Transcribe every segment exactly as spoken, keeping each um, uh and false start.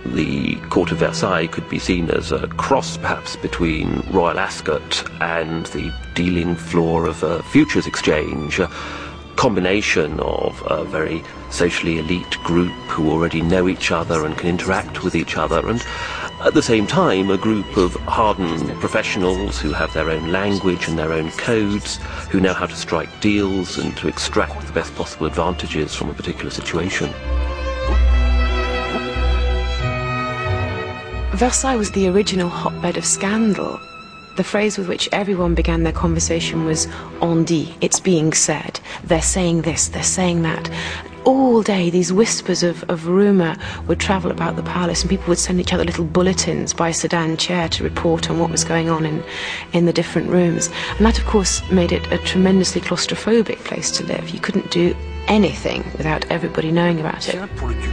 The court of Versailles could be seen as a cross, perhaps, between Royal Ascot and the dealing floor of a futures exchange, a combination of a very socially elite group who already know each other and can interact with each other, and at the same time a group of hardened professionals who have their own language and their own codes, who know how to strike deals and to extract the best possible advantages from a particular situation. Versailles was the original hotbed of scandal. The phrase with which everyone began their conversation was "on dit," it's being said. They're saying this, they're saying that. All day these whispers of, of rumour would travel about the palace, and people would send each other little bulletins by sedan chair to report on what was going on in, in the different rooms. And that, of course, made it a tremendously claustrophobic place to live. You couldn't do anything without everybody knowing about it.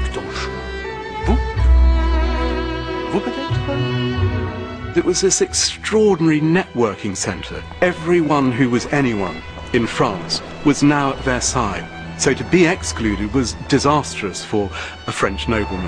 It was this extraordinary networking centre. Everyone who was anyone in France was now at Versailles. So to be excluded was disastrous for a French nobleman.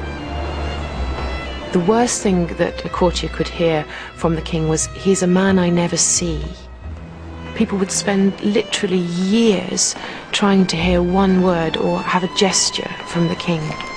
The worst thing that a courtier could hear from the king was, "He's a man I never see." People would spend literally years trying to hear one word or have a gesture from the king.